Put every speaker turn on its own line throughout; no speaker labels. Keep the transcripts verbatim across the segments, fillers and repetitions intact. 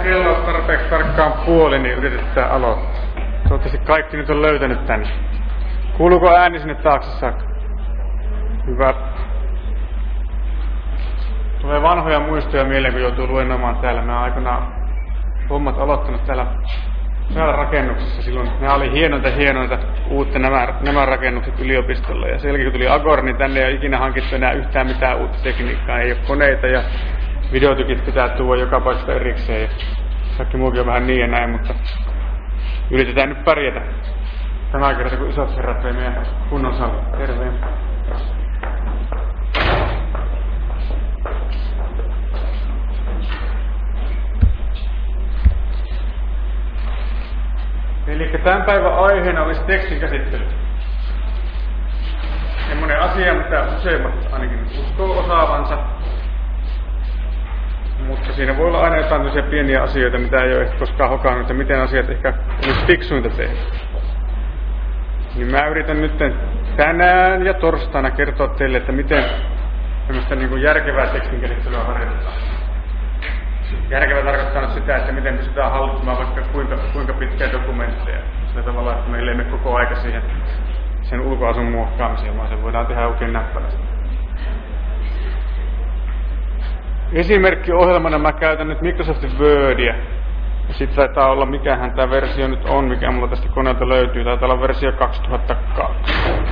kello on tarpeeksi tarkkaan puoli, niin yritetään aloittaa. Toivottavasti kaikki nyt on löytänyt tänne. Kuuluuko ääni sinne taakse saakka? Hyvä. Tulee vanhoja muistoja mieleen, kun joutuu luennoimaan täällä. Mä aikanaan hommat aloittanut täällä, täällä rakennuksessa silloin. Nämä oli hienoita hienoita uutta nämä, nämä rakennukset yliopistolla. Ja sen jälkeen kun tuli Agor, niin tänne ei ole ikinä hankittu enää yhtään mitään uutta tekniikkaa. Ei ole koneita ja videotykit pitää tuoda joka paikasta erikseen. Ja kaikki muukin on vähän niin ja näin, mutta yritetään nyt pärjätä. Tänä kertaa kun isot herrat vei meidän kunnon sali. Terveen. Eli tämän päivän aiheena olisi tekstin käsittely. Semmoinen asia, mitä useimmat ainakin uskoo osaavansa. Mutta siinä voi olla aina jotain pieniä asioita, mitä ei ole ehkä koskaan hokannut, että miten asiat ehkä olisi fiksuinta tehdä. Niin mä yritän nyt tänään ja torstaina kertoa teille, että miten tämmöistä niin kuin järkevää tekstinkäsittelyä harjoitetaan. Järkevä tarkoittaa nyt sitä, että miten pystytään hallitsemaan vaikka kuinka, kuinka pitkiä dokumentteja. Sillä tavalla, että meillä ei mene koko aika siihen sen ulkoasun muokkaamiseen, vaan se voidaan tehdä oikein näppärästi. Esimerkkiohjelmana mä käytän nyt Microsoft Wordia. Ja sitten taitaa olla, mikähän tämä versio nyt on, mikä mulla tästä koneelta löytyy. Taitaa olla versio kaksituhattakaksi.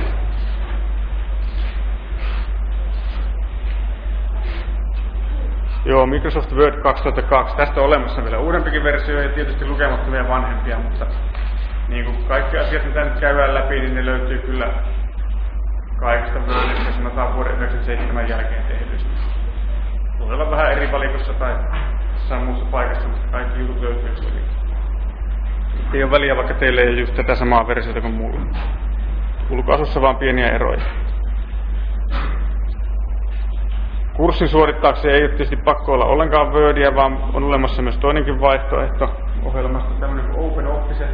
Joo, Microsoft Word kaksituhattakaksi. Tästä on olemassa vielä uudempikin versio ja tietysti lukemattomia vanhempia, mutta niin kuin kaikki asiat, mitä nyt käydään läpi, niin ne löytyy kyllä kaikista Wordista, sanotaan vuoden yhdeksänkymmentäseitsemän jälkeen tehdyistä. Voi olla vähän eri valikossa tai jossain muussa paikassa, mutta kaikki jutut löytyy yksilöitä. Ei ole väliä, vaikka teille ei ole just tätä samaa versiota kuin mulla. Ulkoasussa vaan pieniä eroja. Kurssin suorittaakseen ei ole tietysti pakko olla ollenkaan Wordia, vaan on olemassa myös toinenkin vaihtoehto ohjelmasta, tämmöinen kuin OpenOffice.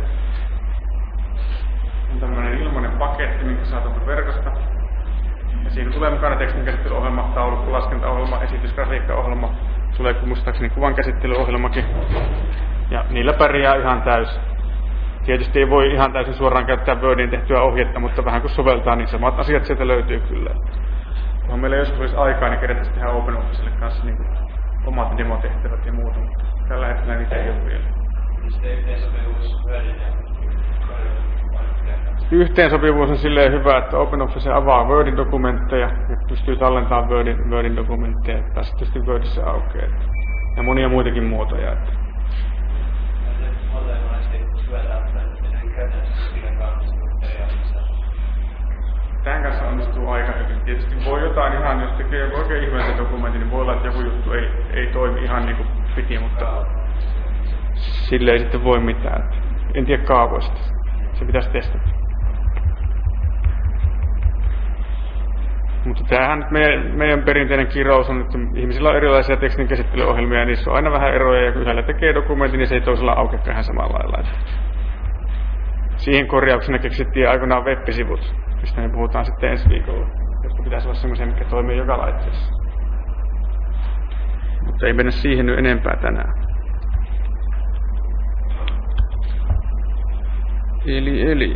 On tämmöinen ilmainen paketti, minkä saa tuolta verkosta. Ja siinä tulee mukana tekstinkäsittelyohjelma, taulukko, laskentaohjelma, esitys, grafiikkaohjelma, tulee muistaakseni kuvankäsittelyohjelmakin. Ja niillä pärjää ihan täysin. Tietysti ei voi ihan täysin suoraan käyttää Wordin tehtyä ohjetta, mutta vähän kun soveltaa, niin samat asiat sieltä löytyy kyllä. Kunhan meillä joskus olisi aikaa, niin kerättäisiin tehdä OpenOfficelle kanssa niin omat demotehtävät ja muuta, mutta tällä hetkellä niitä ei ole vielä. Yhteensopivuus on silleen hyvä, että OpenOffice avaa Wordin dokumentteja ja pystyy tallentamaan Wordin, Wordin dokumentteja, että tässä tietysti Wordissä aukeaa. Ja monia muitakin muotoja. Että tämän kanssa onnistuu aika hyvin. Tietysti voi jotain ihan, jos tekee joku oikein ihmeellisen dokumentin, niin voi olla, että joku juttu ei, ei toimi ihan niin kuin piti, mutta sille ei sitten voi mitään. En tiedä kaavoista. Se pitäisi testata. Mutta tämähän nyt meidän, meidän perinteinen kirous on, että ihmisillä on erilaisia tekstinkäsittelyohjelmia ja niissä on aina vähän eroja ja kun yhdellä tekee dokumentin, niin se ei toisella aukea ihan samalla lailla. Siihen korjauksena keksittiin aikoinaan web-sivut, mistä me puhutaan sitten ensi viikolla, jotka pitäisi olla semmoisia, mitkä toimii joka laitteessa. Mutta ei mennä siihen nyt enempää tänään. Eli, eli.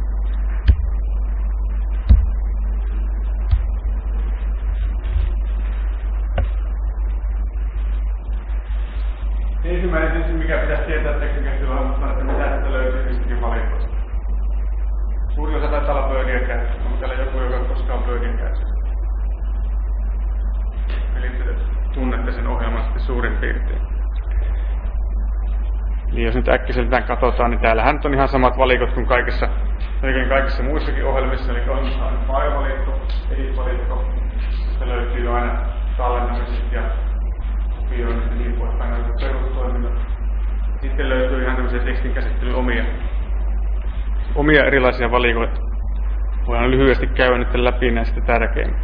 Ensimmäinen tietysti, mikä pitäisi tietää tekstinkäsittelyohjelmasta, että mitä tästä löytyy niistäkin valikoista. Suuri osa taitaa olla Wordia käytössä. On täällä joku, joka koskaan on Wordin käytössä. Eli tunnette sen ohjelman sitten suurin piirtein. Eli jos nyt äkkiseltään katsotaan, niin täällähän on ihan samat valikot kuin kaikissa, kaikissa muissakin ohjelmissa. Eli ohjelmassa on file-valikko, edit-valikko. Tästä löytyy aina tallentamiset ja kopioinnit ja niin poispäin näitä perustoiminnot. Sitten löytyy ihan tämmöisiä tekstinkäsittelyn omia, omia erilaisia valikoita. Voidaan lyhyesti käydä nyt läpi näistä tärkeimmät.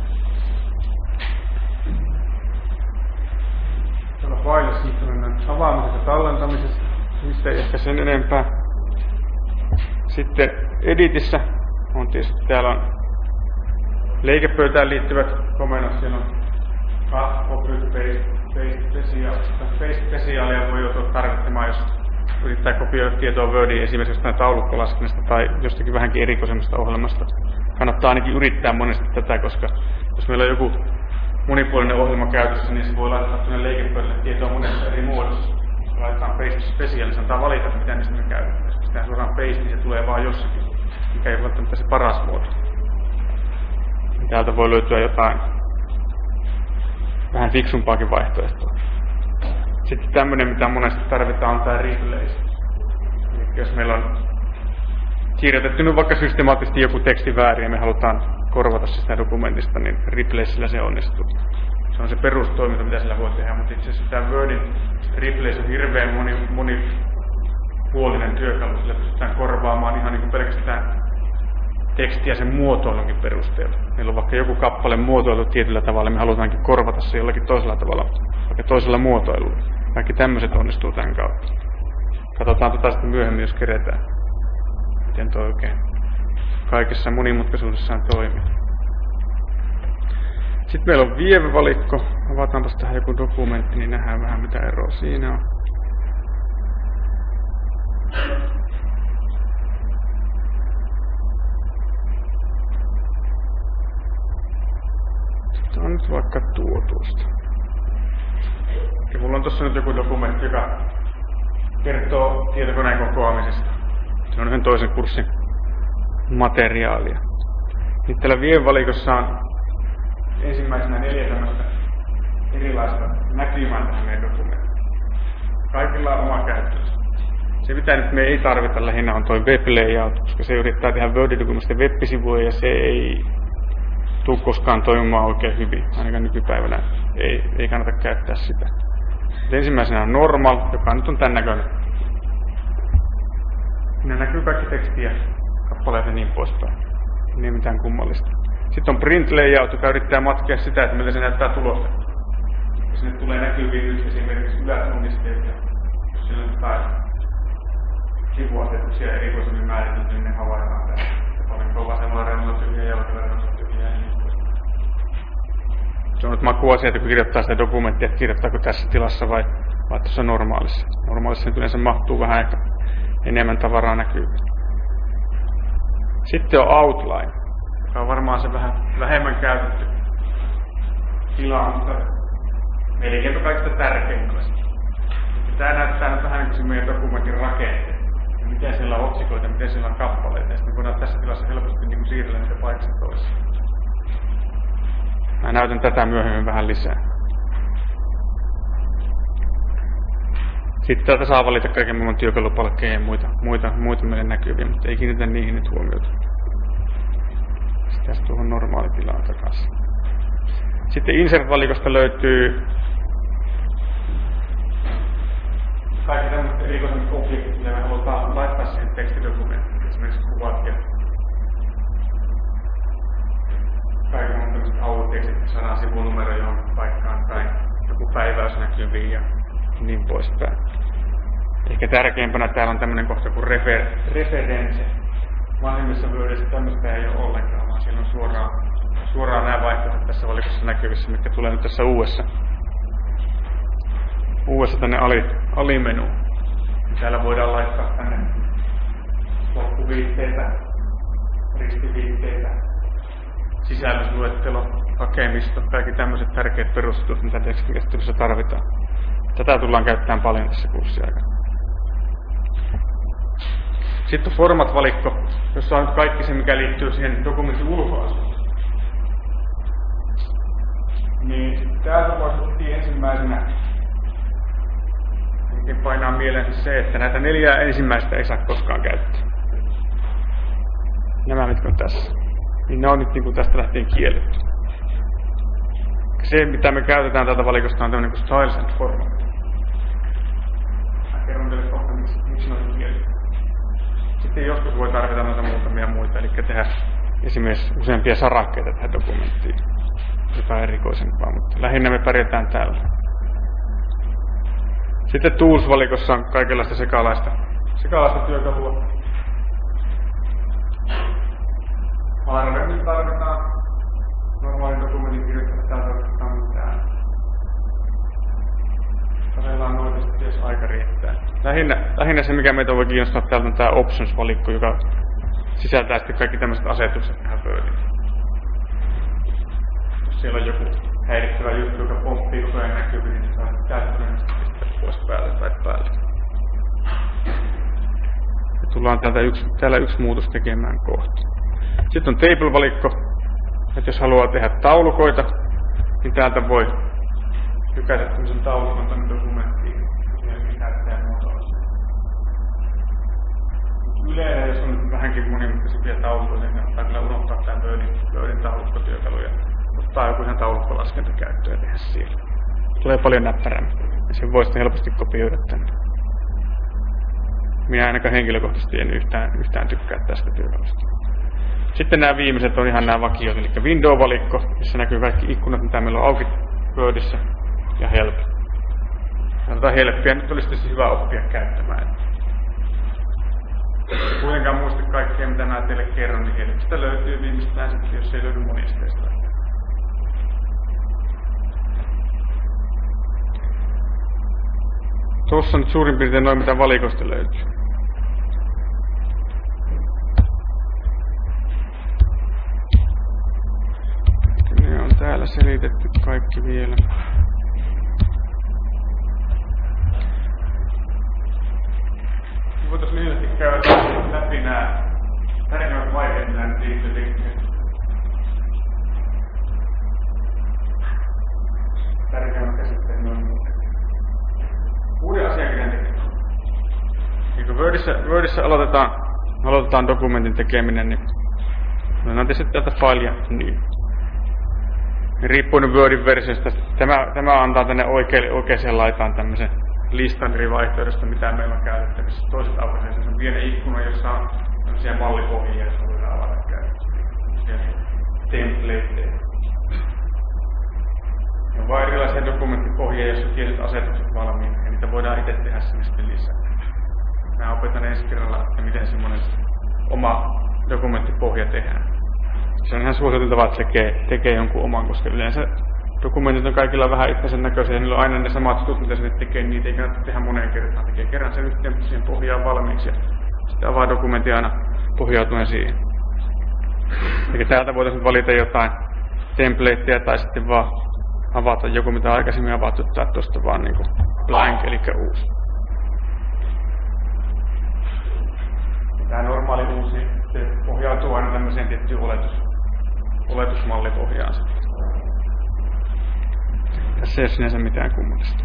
Täällä filessa nyt on avaamisesta ja tallentamisesta. Mistä ei ehkä sen enempää. Sitten editissä on tietysti täällä on leikepöytään liittyvät komennot. Siellä on cut, copy, paste, Face Specialia voi joutua tarvitsemaan, jos yrittää kopioida tietoa Wordiin esimerkiksi jostain taulukkolaskennasta tai jostakin vähänkin erikoisemmasta ohjelmasta. Kannattaa ainakin yrittää monesti tätä, koska jos meillä on joku monipuolinen ohjelma käytössä, niin se voi laittaa tuonne leikepöydälle tietoa monessa eri muodossa. Kun laitetaan Face Special, niin sanotaan valita, mitä niistä me käytetään. Jos pistetään suoraan Face, niin se tulee vaan jossakin, mikä ei ole välttämättä se paras muoto. Täältä voi löytyä jotain vähän fiksumpaakin vaihtoehtoa. Sitten tämmöinen, mitä monesti tarvitaan, on tämä replace. Eli jos meillä on kirjoitettu nyt vaikka systemaattisesti joku teksti väärin ja me halutaan korvata se sitä dokumentista, niin replacella se onnistuu. Se on se perustoiminta, mitä sillä voi tehdä, mutta itse asiassa tämä Wordin replace on hirveän moni, monipuolinen työkalu. Sillä pystytään korvaamaan ihan niin kuin pelkästään tekstiä sen muotoilunkin perusteella. Meillä on vaikka joku kappale muotoilu tietyllä tavalla, me halutaankin korvata se jollakin toisella tavalla, vaikka toisella muotoilulla. Kaikki tämmöiset onnistuu tämän kautta. Katsotaan tota sitten myöhemmin, jos keretään, miten toi oikein kaikessa monimutkaisuudessaan toimii. Sitten meillä on vieve-valikko. Avataanpas tähän joku dokumentti, niin nähdään vähän mitä eroa siinä on. Sitten on nyt vaikka tuo tuosta. Ja mulla on tossa nyt joku dokumentti, joka kertoo tietokoneen kokoamisesta. Se on yhden toisen kurssin materiaalia. Nyt täällä vieve-valikossa on ensimmäisenä neljä tämmöistä erilaista näkymää tähän meidän dokumenttiin. Kaikilla on oma käyttönsä. Se mitä nyt me ei tarvita lähinnä on toi web layout, koska se yrittää tehdä Word-dokumentista web-sivuja ja se ei tule koskaan toimimaan oikein hyvin. Ainakaan nykypäivänä ei, ei kannata käyttää sitä. Mutta ensimmäisenä on normal, joka nyt on tän näköinen. Siinä näkyy kaikki tekstiä, kappaleet ja niin poispäin. Ei mitään kummallista. Sitten on print layout, joka yrittää matkia sitä, että miltä se näyttää tulosta. Jos sinne tulee näkyviin nyt esimerkiksi ylätunnisteet ja jos sillä on jotain sivuasetuksia erikoisemmin määritelty, niin ne havaitaan täällä. Paljonko vasemmalla reunalla tyhjää ja oikealla reunalla tyhjää ja niin poispäin. Se on nyt makuasia, että kun kirjoittaa sitä dokumenttia, että kirjoittaako tässä tilassa vai, vai tuossa normaalissa. Normaalissa nyt yleensä mahtuu vähän ehkä enemmän tavaraa näkyviin. Sitten on outline, joka on varmaan se vähän vähemmän käytetty tila, mutta melkeinpä kaikista tärkeimmästä. Tämä näyttää nyt vähän niin kuin se meidän dokumentin rakenne. Miten siellä on otsikoita, miten siellä on kappaleita. Ja sitten me voidaan tässä tilassa helposti niin kuin siirrellä niitä paikasta toiseen. Mä näytän tätä myöhemmin vähän lisää. Sitten täältä saa valita kaiken maailman työkalupalkkeja ja muita, muita, muita meille näkyviä, mutta ei kiinnitä niihin nyt huomiota. Sitten tässä tuohon normaalitilaan takaisin. Sitten insert-valikosta löytyy kaikki tämmöiset erikoisemmat objektit, mitä me halutaan laittaa siihen tekstidokumenttiin. Esimerkiksi kuvat ja kaikki on tämmöiset autotekstit, saadaan sivunumero johonkin paikkaan tai joku päiväys näkyviin ja niin poispäin. Ehkä tärkeimpänä täällä on tämmöinen kohta kuin refer, reference. Vanhemmissa Wordissä tämmöistä ei ole ollenkaan, vaan siellä on suoraan, suoraan nämä vaihtoehdot tässä valikossa näkyvissä, mitkä tulee nyt tässä uudessa, uudessa tänne ali, alimenuun. Täällä voidaan laittaa tänne loppuviitteitä, ristiviitteitä, sisällysluettelo, hakemisto, kaikki tämmöiset tärkeät perustetut, mitä tekstikäsittelyssä tarvitaan. Tätä tullaan käyttämään paljon tässä kurssiaikana. Sitten on format-valikko, jossa on kaikki se, mikä liittyy siihen dokumentin ulkoasuun. Niin täältä voisi ensimmäisenä painaa mieleen se, että näitä neljää ensimmäistä ei saa koskaan käyttää. Nämä mitkä on tässä. Niin ne on nyt niin kuin tästä lähtien kielletty. Se, mitä me käytetään tältä valikosta, on tämmöinen kuin Styles and Format. Mä kerron teille kohta, miksi, miksi ne on kielletty. Sitten joskus voi tarvita noita muutamia muita, eli tehdä esimerkiksi useampia sarakkeita tähän dokumenttiin. Jotain erikoisempaa, mutta lähinnä me pärjätään täällä. Sitten Tools-valikossa on kaikenlaista sekalaista, sekalaista työkalua. Harvemmin tarvitaan normaalin dokumentin kirjoittaa, täällä tarvitaan mitään. Katsellaan noita sitten, jos aika riittää. Lähinnä, lähinnä se, mikä meitä voi kiinnostaa täältä, on tämä Options-valikko, joka sisältää sitten kaikki tämmöiset asetukset tähän Wordiin. Jos siellä on joku häirittävä juttu, joka pomppii koko ajan näkyviin, niin saa täyttöisesti pistää pois päälle tai päälle. Ja tullaan täältä yksi, täällä yksi muutos tekemään kohta. Sitten on Table-valikko, että jos haluaa tehdä taulukoita, niin täältä voi lykätä tämmöisen taulukon tänne dokumenttiin, ja lisättää muotoa. Yleensä, jos on vähänkin monimutkaisempia taulukoita, niin kannattaa kyllä unohtaa tämän Wordin taulukkotyökalu ja ottaa joku ihan taulukkolaskenta käyttöön ja tehdä siellä. Tulee paljon näppärämpi, ja sen voi sitten helposti kopioida tänne. Minä ainakaan henkilökohtaisesti en yhtään, yhtään tykkää tästä työkalusta. Sitten nämä viimeiset on ihan nämä vakiot, eli Window-valikko, missä näkyy kaikki ikkunat, mitä meillä on auki Wordissä, ja Help. Tätä Helppiä nyt olisi tietysti hyvä oppia käyttämään. Kuitenkaan muista kaikkea, mitä mä teille kerron, niin Helpistä löytyy viimeistään sitten, jos ei löydy monisteista. Tuossa on nyt suurin piirtein noin, mitä valikosta löytyy. Ne on täällä selitetty kaikki vielä. Voitaisiin lyhyesti käydä läpi nämä tärkeimmät vaiheet, mitä nyt liittyy tekniikkaan. Tärkeimmät käsitteet noin muuten. Uuden asiakirjan tekeminen. Ja kun Wordissä, Wordissä aloitetaan, aloitetaan dokumentin tekeminen, niin otetaan tietysti täältä File ja New. Riippuen Wordin versiosta, tämä, tämä antaa tänne oikealle, oikeaan laitaan tämmöisen listan eri vaihtoehdosta, mitä meillä on käytettävissä. Toiset aukaisee sen pienen ikkunan, jossa on tämmöisiä mallipohjia, joita voidaan avata käytettävissä. Templateja. On vain erilaisia dokumenttipohjia, joissa on tietyt asetukset valmiina, ja niitä voidaan itse tehdä sinne sitten lisää. Mä opetan ensi kerralla, että miten semmoinen oma dokumenttipohja tehdään. Se on ihan suositeltavaa, että tekee, tekee jonkun oman, koska yleensä dokumentit on kaikilla vähän itsensä näköisiä, ja niillä on aina ne samat jutut, mitä se tekee, niin niitä ei kannata tehdä moneen kertaan. Tekee kerran sen yhteen siihen pohjaan valmiiksi, ja sitten avaa dokumentin aina pohjautuen siihen. Eli täältä voitaisiin valita jotain templateja, tai sitten vaan avata joku, mitä aikaisemmin avattu, tai tuosta vaan niin kuin blank, eli uusi. Tämä normaali uusi se pohjautuu aina tämmöiseen tiettyyn oletus, oletusmallipohjaan. Tässä ei ole sinänsä mitään kummallista.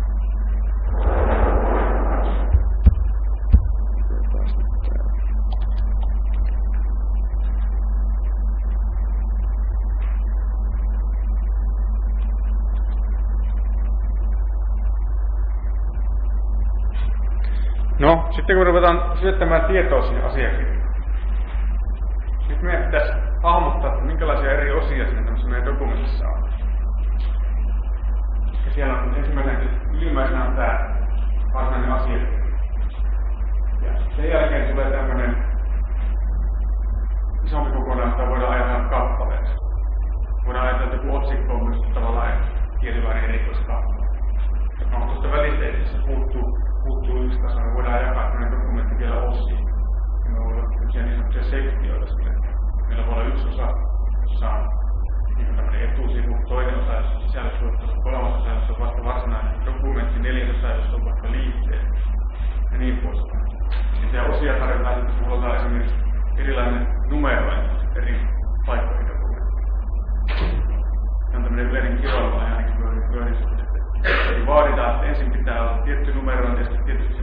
No, sitten kun ruvetaan syöttämään tietoa sinne asiakirjaan. Nyt meidän pitäisi hahmottaa, että minkälaisia eri osia siinä tämmöisessä meidän dokumentissa on. Ja siellä on ensimmäisenä ylimmäisenä on tämä varsinainen asiakirja. Ja sen jälkeen tulee tämmöinen isompi kokonaisuus, jota voidaan ajatella kappaleeksi. Voidaan ajatella, että joku otsikko on myös tavallaan tietynlainen erikoiskappale. No, tuosta välitteisessä puuttuu, puuttuu yksi taso, me voidaan jakaa tämmöinen dokumentti vielä osiin. Me voi olla tämmöisiä niin sanottuja sektioita sille. Meillä voi olla yksi osa, jossa on niin tämmöinen etusivu, toinen osa, jossa on sisällysluettelo, kolmas osa, jossa on vasta varsinainen dokumentti, neljäs osa, jossa on vaikka liitteet ja niin poispäin. Ja siellä osia tarjotaan, että me halutaan esimerkiksi erilainen numerointi eri paikkoihin dokumenttiin. Se on tämmöinen yleinen kilpailu ainakin Wordissa. Eli vaaditaan, että ensin pitää olla tietty numerointi ja sitten tietysti